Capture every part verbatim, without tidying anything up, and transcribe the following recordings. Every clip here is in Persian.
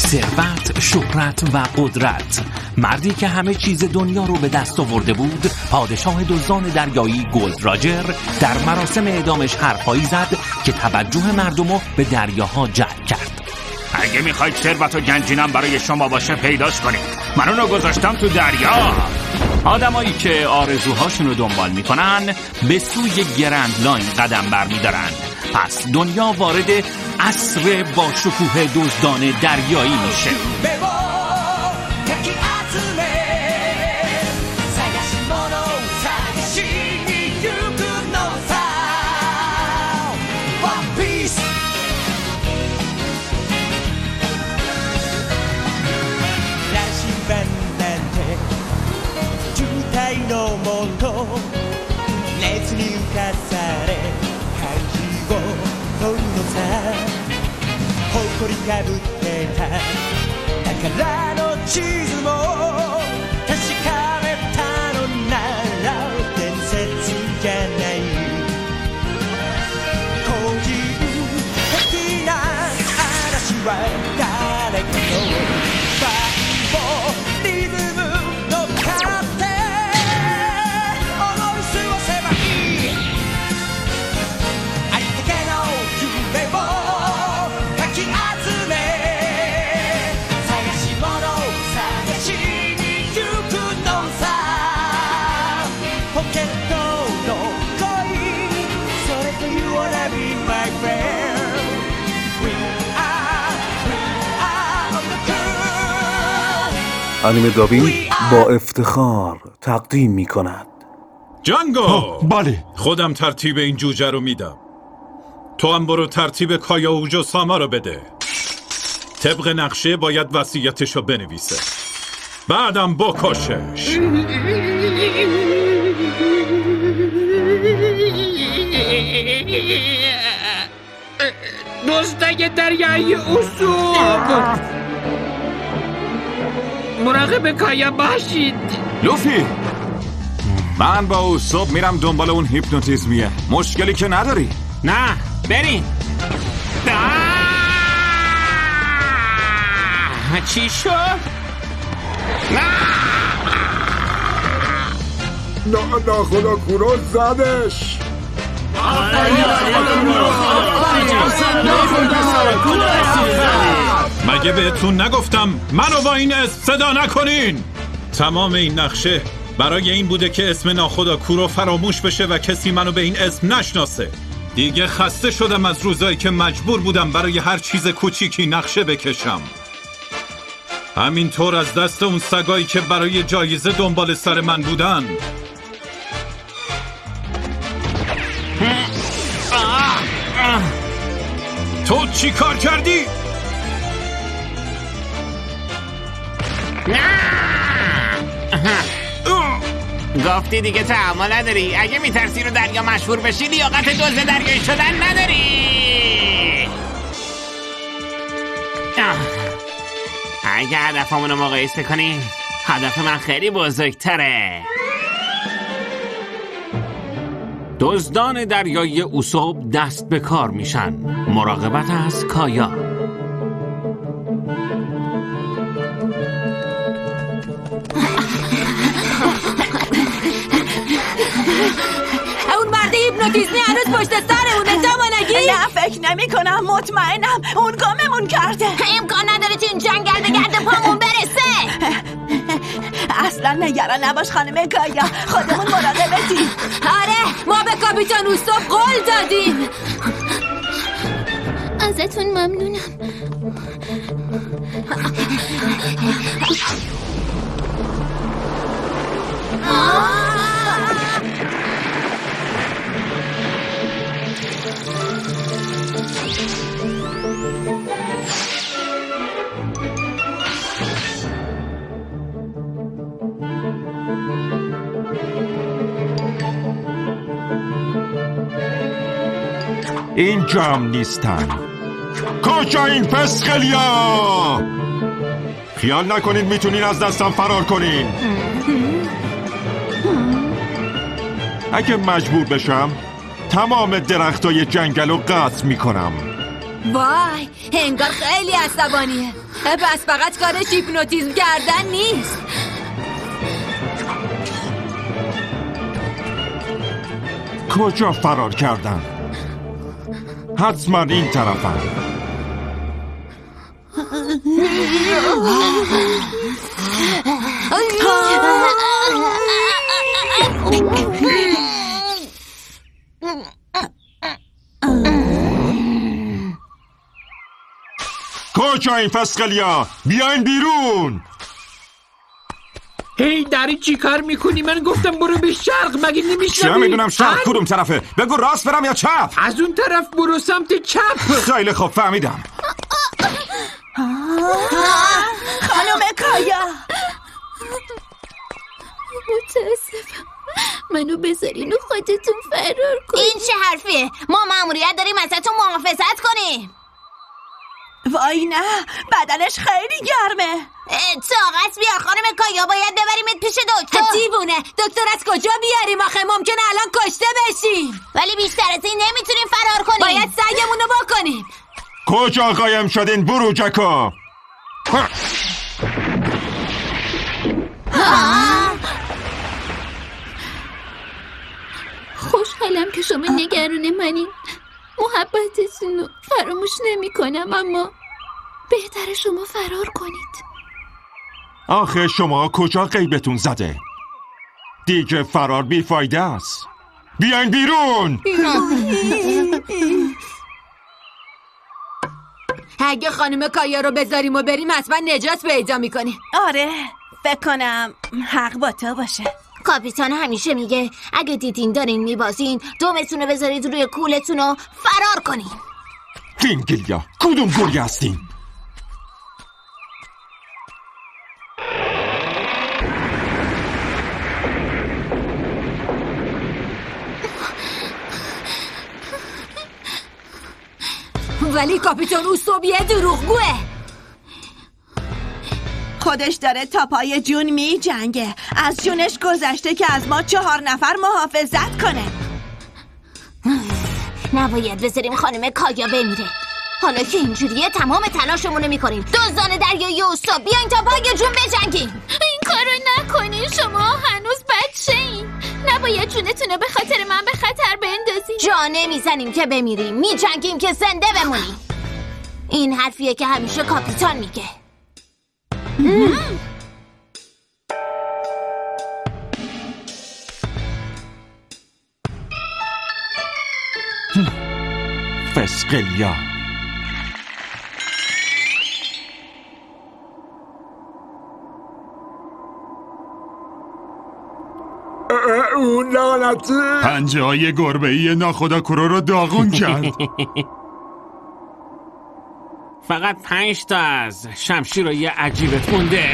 ثروت، شهرت و قدرت. مردی که همه چیز دنیا رو به دست آورده بود، پادشاه دزدان دریایی گلد راجر، در مراسم اعدامش حرفایی زد که توجه مردمو به دریاها جلب کرد. اگه میخواید ثروت و گنجینم برای شما باشه پیداش کنید، من اونو گذاشتم تو دریا. آدمایی که آرزوهاشون رو دنبال میکنن به سوی گرند لاین قدم برمیدارن. پس دنیا وارد عصر با شکوه دزدان دریایی میشه. انیمه دابینگ با افتخار تقدیم می کند. جانگو! بله. خودم ترتیب این جوجه رو میدم. تو هم برو ترتیب کایا و جوساما رو بده. طبق نقشه باید وصیتش رو بنویسه، بعدم بکشش. دزدای دریایی اصول، مراقب کایا باشید. لوفی، من با اوسوب میرم دنبال اون هیپنوتیزمیه. مشکلی که نداری؟ نه بریم. چی شد؟ نه نه خدا کورو زدش. مگه بهتون نگفتم منو با این اسم صدا نکنین؟ تمام این نقشه برای این بوده که اسم ناخدا کورو فراموش بشه و کسی منو به این اسم نشناسه. دیگه خسته شدم از روزایی که مجبور بودم برای هر چیز کوچیکی نقشه بکشم. همینطور از دست اون سگایی که برای جایزه دنبال سر من بودن. تو چی کار کردی؟ گفتی دیگه تحمل نداری. اگه میترسی رو دریا مشهور بشی لیاقت دزد دریایی شدن نداری. اگه هدفمون رو مقایسه کنیم، هدف من خیلی بزرگتره. دزدان دریایی اوسوب دست به کار میشن. مراقبت از کایا. اون مرد هیپنوتیزمی هنوز پشت سرمونه. جوانگی؟ نه فکر نمی کنم. مطمئنم اون گاممون کرده. امکان نداره تو این جنگل به گرد پامون برسه. اصلا نگران نباش خانم کایا، خودمون مراقبتیم. آره، ما به کاپیتان اوسوب قول دادیم. ازتون ممنونم. اینجا هم نیستن. کجا این پسخلیا؟ خیال نکنید میتونین از دستم فرار کنین. اگه مجبور بشم تمام درختای جنگل رو قطع میکنم. وای، انگار خیلی عصبانیه. بس فقط کارش هیپنوتیزم کردن نیست. کجا فرار کردن؟ حتما این طرفن. کجا این فسقلیا؟ بیاین بیرون. هی داری چی کار میکنی؟ من گفتم برو به شرق، مگه نمیشنوی؟ چه میدونم شرق کدوم طرفه؟ بگو راست برم یا چپ؟ از اون طرف برو سمت چپ. خیلی خوب فهمیدم. خانم کایا، متاسفم، منو بذارین و خودتون فرار کنین. این چه حرفیه؟ ما مأموریت داریم ازتون محافظت کنیم. وای نه، بدنش خیلی گرمه. طاقت بیار خانم کایا، باید ببریمت پیش دکتر. دیوونه، دکتر از کجا بیاریم آخه؟ ممکنه الان کشته بشیم. ولی بیشتر از این نمیتونیم فرار کنیم. باید سعیمونو بکنیم. کجا قایم شدین بروجکا؟ خوشحالم که شما نگران منین. محبتتون رو فراموش نمی کنم، اما بهتره شما فرار کنید. آخه شما کجا غیبتون زده؟ دیگه فرار بیفایده است. بیاین بیرون. اگه خانم کایا رو بذاریم و بریم حتما نجات پیدا میکنیم. آره، فکر کنم حق با تو باشه. کاپیتان همیشه میگه اگه دیدین دارین میبازین دومتون رو بذارید روی کولتون و فرار کنین. فینگلیا، کدوم گوری هستین؟ ولی کاپیتان اوسوبیه دروغگوه. خودش داره تا پای جون می جنگه. از جونش گذشته که از ما چهار نفر محافظت کنه. نباید بذاریم خانم کایا بمیره. حالا که اینجوریه تمام تلاشمون رو میکنیم. دزدان دریایی اوستا، بیاین تا پای جون بجنگیم. این کارو نکنین، شما هنوز بچه این. نباید جونتون رو به خاطر من به خطر بندازین. جا نمیزنیم که بمیریم، میجنگیم که زنده بمونیم. این حرفیه که همیشه کاپیتان میگه. فسقلیا. اون لعنتی پنجه های گربه‌ای ناخدا کرو رو داغون کرد. فقط پنج تا از شمشیرای عجیبت مونده.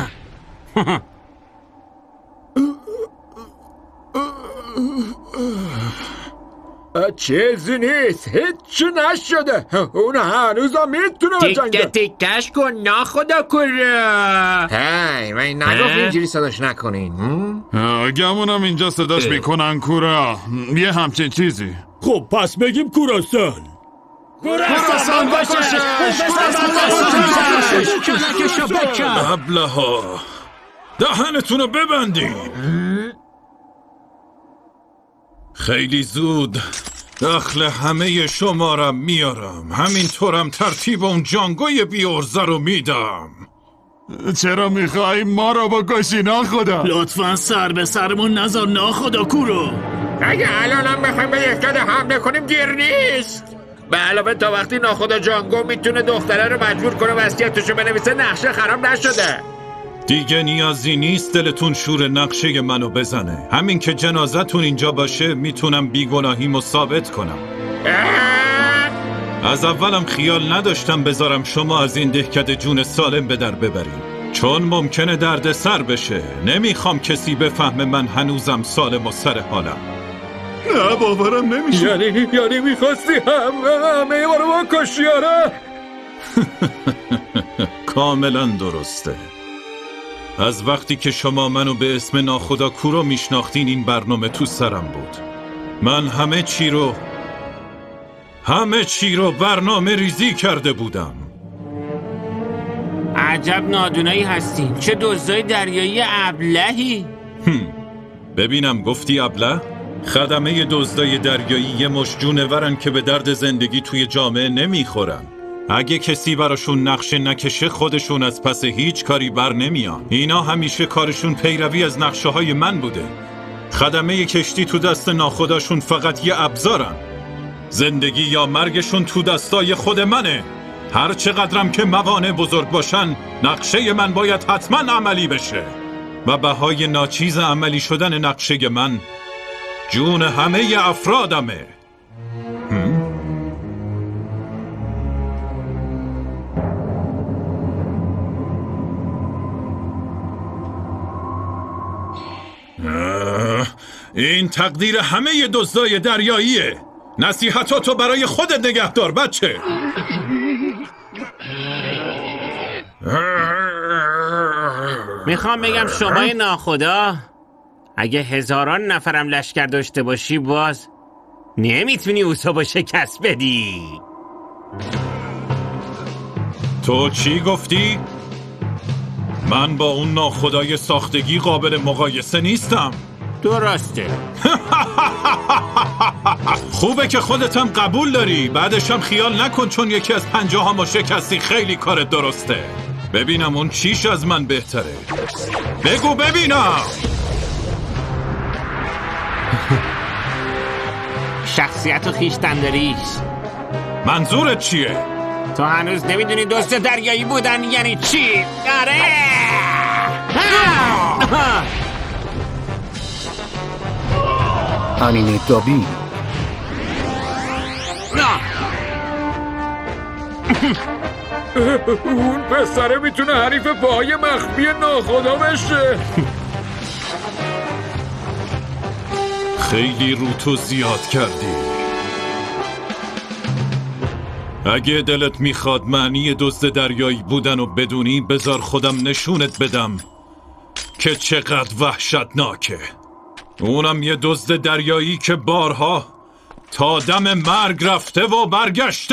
چیزی نیست، هیچی نشده. اون هنوزم میتونه بجنگه. تیکه تیکش کن ناخدا کرا. هی من نگفت اینجوری صداش نکنین. گمونم اینجا صداش میکنن کورا، یه همچین چیزی. خب پس بگیم کوراسان. کوراسان باشش. ابله‌ها، دهنتونو ببندین. خیلی زود دخل همه شمارم میارم. همینطورم ترتیب اون جانگوی بیورزه رو میدم. چرا میخوای ما رو بکشی ناخدا؟ لطفا سر به سرمون نذار ناخدا کورو. اگه الان هم بخوایم به یکت حمله کنیم دیر نیست. به علاوه تا وقتی ناخدا جانگو میتونه دختره رو مجبور کنه وصیتشو بنویسه نقشه خراب نشده. دیگه نیازی نیست دلتون شور نقشه منو بزنه. همین که جنازتون اینجا باشه میتونم بیگناهیمو ثابت کنم. از اولم خیال نداشتم بذارم شما از این دهکده جون سالم به در ببریم، چون ممکنه درد سر بشه. نمیخوام کسی بفهمه من هنوزم سالم و سر حالم. نه باورم نمیشه. یعنی یعنی میخواستی همه همه ما رو بکشی؟ آره کاملا درسته. از وقتی که شما منو به اسم ناخدا کورو میشناختین این برنامه تو سرم بود. من همه چی رو همه چی رو برنامه ریزی کرده بودم. عجب نادونایی هستیم. چه دزدای دریایی ابلهی. ببینم گفتی ابله؟ خدمه دزدای دریایی یه مش جونورن که به درد زندگی توی جامعه نمیخورن. اگه کسی براشون نقشه نکشه خودشون از پس هیچ کاری بر نمیان. اینا همیشه کارشون پیروی از نقشه های من بوده. خدمه کشتی تو دست ناخداشون فقط یه ابزارن. زندگی یا مرگشون تو دستای خود منه. هر چقدرم که موانع بزرگ باشن نقشه من باید حتما عملی بشه و بهای ناچیز عملی شدن نقشه من جون همه افرادمه. این تقدیر همه دزدای دریاییه. نصیحتاتو برای خودت نگهدار بچه. میخوام بگم شمای ناخدا اگه هزاران نفرم لشکر داشته باشی باز نمیتونی اوسو شکست بدی. تو چی گفتی؟ من با اون ناخدای ساختگی قابل مقایسه نیستم. درسته. خوبه که خودتم قبول داری. بعدشم خیال نکن چون یکی از پنجاهامو شکستی خیلی کارت درسته. ببینم اون چیش از من بهتره. بگو ببینم. شخصیت و خیشتنداریش. منظورت چیه؟ تو هنوز نمیدونی دزد دریایی بودن یعنی چی؟ آره. امین دابی. اون پسره میتونه حریف پاهای مخفی ناخدا بشه. خیلی رو تو زیاد کردی. اگه دلت میخواد معنی دزد دریایی بودن و بدونی بذار خودم نشونت بدم که چقدر وحشتناکه. اونم یه دزد دریایی که بارها تا دم مرگ رفته و برگشته.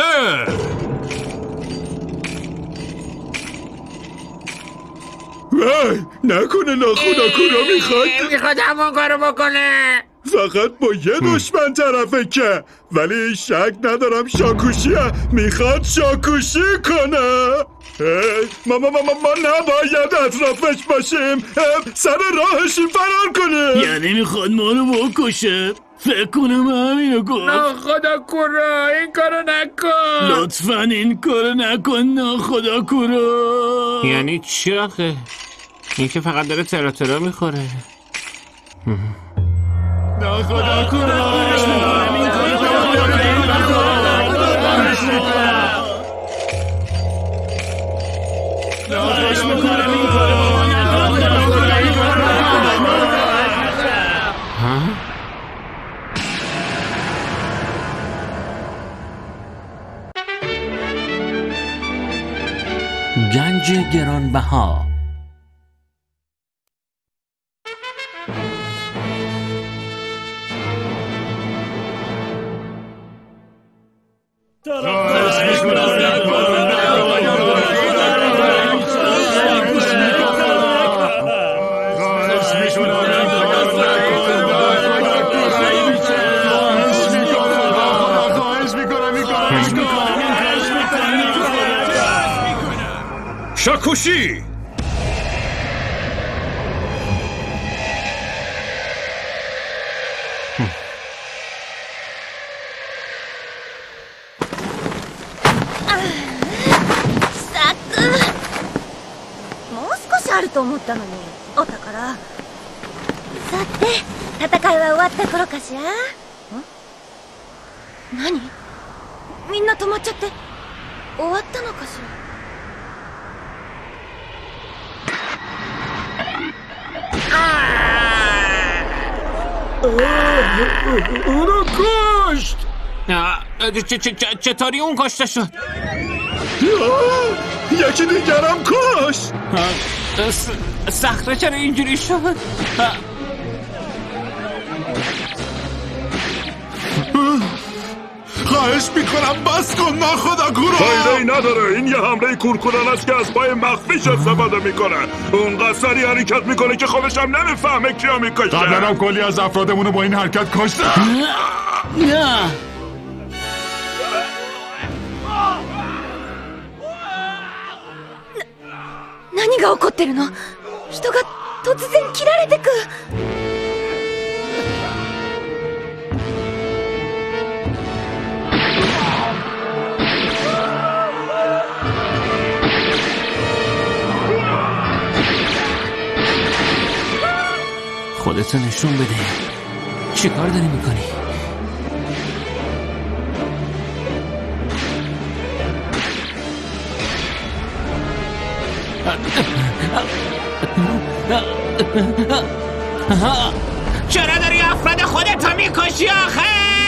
وای نکنه ناخدا کورا میخواد میخواد همون کارو بکنه. فقط با یه دشمن طرفه که ولی شک ندارم شاکوشیه. میخواد شاکوشی کنه. ما ما ما ما نباید اطرافش باشیم. سر راهشیم فرار کنیم. یعنی میخواد ما رو بکشه. فکر کنم همینو گفت. ناخدا کورا این کارو نکن. لطفا این کارو نکن ناخدا کورا. یعنی چی آخه؟ این که فقط داره ترا ترا میخوره. ناخدا کورا. گنج گرانبها. شاکوشی もう少しあると思ったのにお宝。さて戦いは終わった頃かしら。ん何みんな止まっちゃって終わったのかしら。 اونو کشت. چطوری اون کشته شد؟ یکی دیگرم کشت. صخره چرا اینجوری شد؟ خواهش میکنم بس کن ناخدا کورو. فایده ای نداره، این یه حمله کورکورانه است که از پای مخفیش استفاده میکنه. اونقدر سریع حرکت میکنه که خودش هم نمیفهمه کیا میکشه. قبلا هم کلی از افرادمونو با این حرکت کشته. نه 何が起こってるの？人が突然切られてく。 خودتو نشون بده. چی کار داری میکنی؟ چرا داری افراد خودتو میکشی آخه؟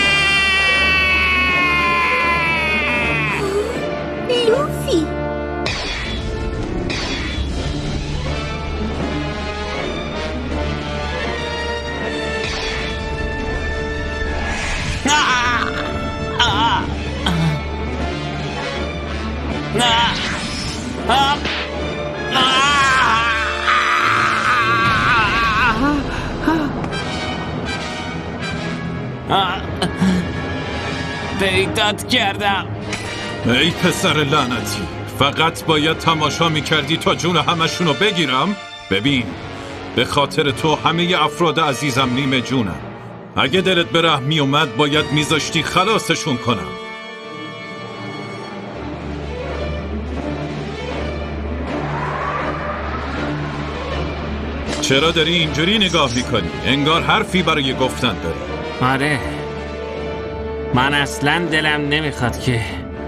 لوفی پیدات کردم. ای پسر لعنتی، فقط باید تماشا میکردی تا جون همشونو بگیرم؟ ببین، به خاطر تو همه افراد عزیزم نیمه جونم. اگه دلت به رحم می اومد باید میذاشتی خلاصشون کنم. چرا داری اینجوری نگاه میکنی؟ انگار حرفی برای گفتن داری. آره، من اصلا دلم نمیخواد که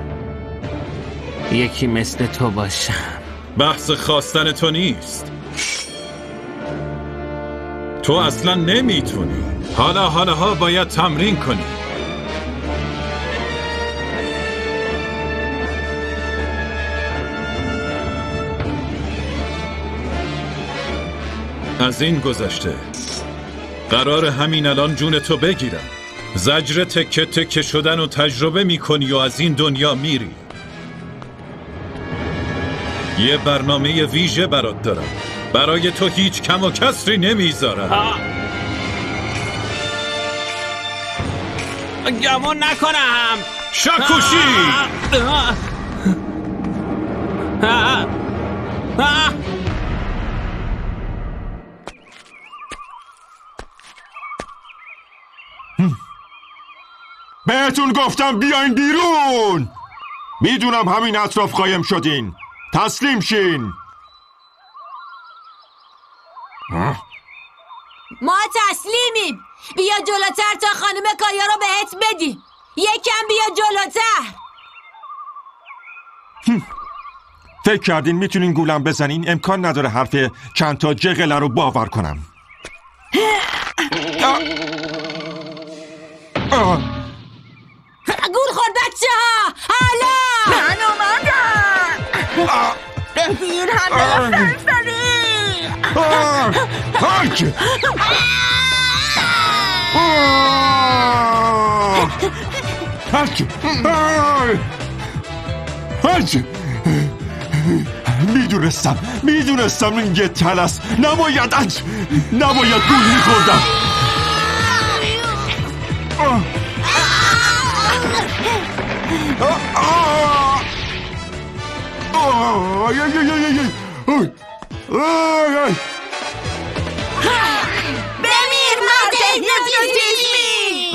یکی مثل تو باشم. بحث خواستن تو نیست. تو اصلا نمیتونی. حالا حالا ها باید تمرین کنی. از این گذشته قرار همین الان جون تو بگیرم. زجر تکه تکه شدن و تجربه میکنی و از این دنیا میری. یه برنامه ویژه برات دارم. برای تو هیچ کم و کسری نمیذارم. گمون نکنم. شاکوشی! بهتون گفتم بیاین بیرون. میدونم همین اطراف قایم شدین. تسلیم شین. ما تسلیمیم. بیا جلوتر تا خانم کایا رو بهت بدیم. یکم بیا جلوتر. فکر کردین میتونین گولم بزنین؟ امکان نداره حرف چند تا جغله رو باور کنم. گول خور بچه ها. حالا من اومدم. بگیر همه فرسری. هاک هاک هاک میدونستم میدونستم این یه تل است. نباید اج نباید گول میخوردم. بمیر مرد هیپنوتیزمی.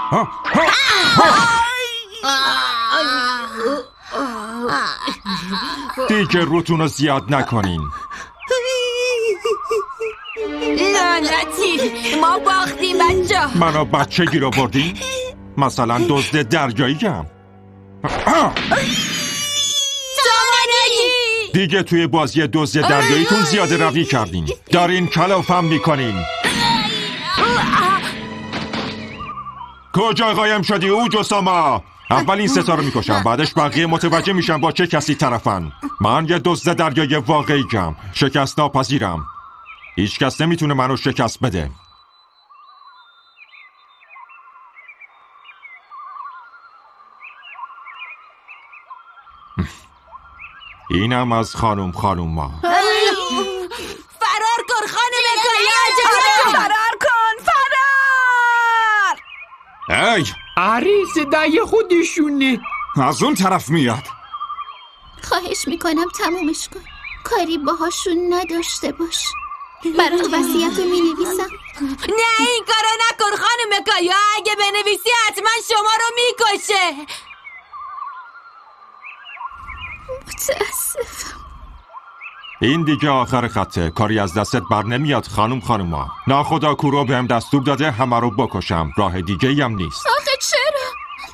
دیگه روتون رو زیاد نکنین. لعنتی، ما باختیم بچه. منو بچه گیر آوردین؟ مثلا دزد دریاییم. دیگه توی بازی دزد دریاییتون زیاده روی کردین. دارین کلافم میکنین. کجا قایم شدی اوجوساما؟ اول این ستا رو میکشم، بعدش بقیه متوجه میشن با چه کسی طرفن. من یه دزد دریایی واقعیم. شکست ناپذیرم. هیچ کس نمیتونه منو شکست بده. اینم از خانم خانم ما. فرار کن خانم کایا، فرار کن، فرار. ای آره صدای خودشونه. از اون طرف میاد. خواهش میکنم تمومش کن. کاری باهاشون نداشته باش. برات وصیت رو مینویسم. نه این کارو نکن خانم کایا، اگه بنویسی حتما شما رو میکشه. متاسفم. این دیگه آخر خطه. کاری از دستت بر نمیاد خانم خانوما. ناخدا کورو بهم دستور داده همه رو بکشم. راه دیگه ای هم نیست. آخه چرا؟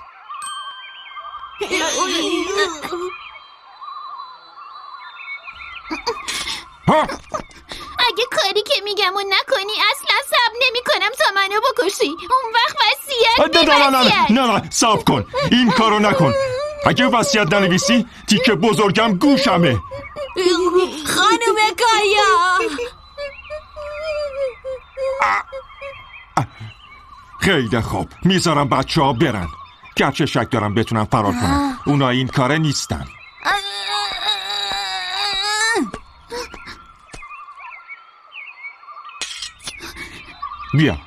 ها! اگه کاری که میگم و نکنی اصلا صبر نمی کنم تا منو بکشی. اون وقت وصیت نه نه نه نه نه نه صبر کن. این کارو نکن. اگه وصیت ننویسی تیکه بزرگم گوشمه. خانم کایا خیلی خوب میذارم بچه ها برن. گرچه شک دارم بتونم فرار کنم. اونا این کاره نیستن. بیا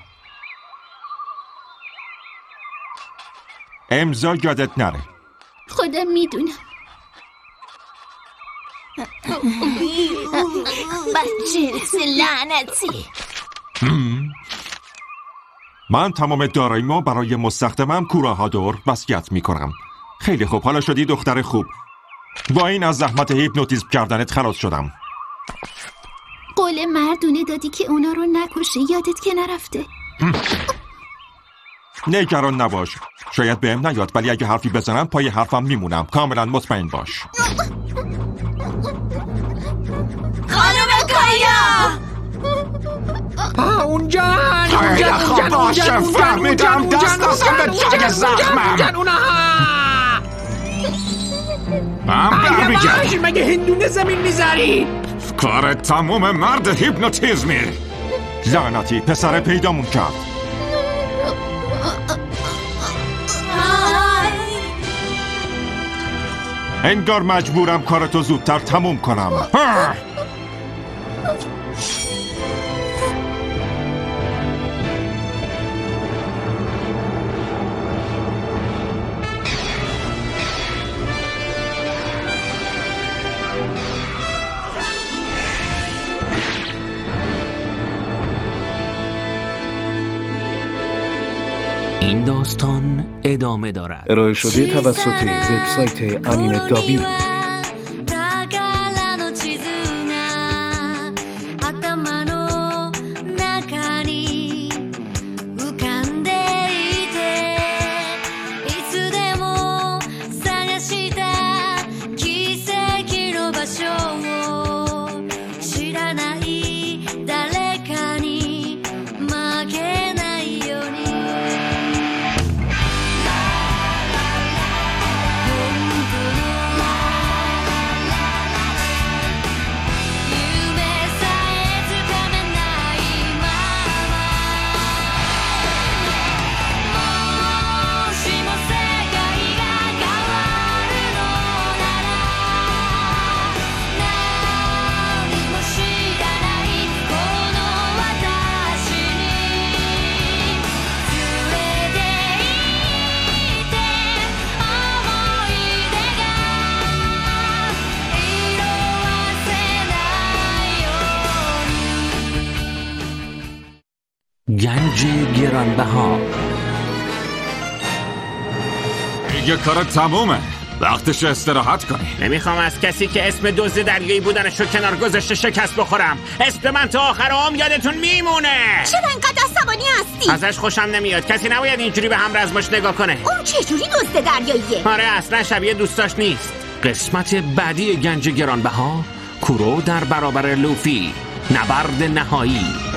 امضا یادت نره. خودم میدونم. بچه لعنتی. من تمام داراییمو برای مستخدمم کوراهادور وصیت میکنم. خیلی خوب، حالا شدی دختر خوب. با این از زحمت هیپنوتیزم کردنت خلاص شدم. قول مردونه دادی که اونا رو نکشی، یادت که نرفته. نگران نباش. شاید بهم نیاد ولی اگه حرفی بزنم پای حرفم میمونم. کاملا مطمئن باش. خانم کایا آه اونجا خیلی خوب باشه فهمیدم. دست دستم به جای زخمم. من برمیگرد. مگه هندونه زمین میذاری؟ کار تموم مرد هیپنوتیزمی. لعنتی پسر پیدامون کرد. انگار مجبورم کارتو زودتر تموم کنم. این داستان ادامه دارد. ارائه شده توسط وبسایت انیمه دابینگ. گنج گرانبها. دیگه کار تمومه. وقتش استراحت کنی. نمیخوام از کسی که اسم دزد دریایی بودنشو کنار گذاشته شکست بخورم. اسم من تا آخر عمر یادتون میمونه. چرا انقدر عصبانی هستی؟ ازش خوشم نمیاد. کسی نباید اینجوری به هم رزمش نگاه کنه. اون چجوری دزد دریاییه؟ آره اصلا شبیه دوستاش نیست. قسمت بعدی گنج گرانبها، کورو در برابر لوفی، نبرد نهایی.